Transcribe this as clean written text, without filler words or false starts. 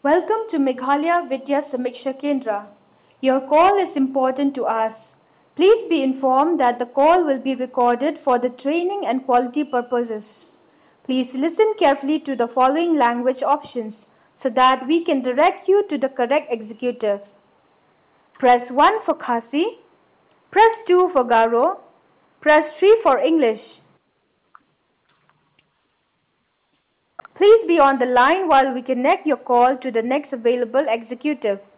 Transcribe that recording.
Welcome to Meghalaya Vidya Samiksha Kendra. Your call is important to us. Please be informed that the call will be recorded for the training and quality purposes. Please listen carefully to the following language options so that we can direct you to the correct executive. Press 1 for Khasi, press 2 for Garo, press 3 for English. Please be on the line while we connect your call to the next available executive.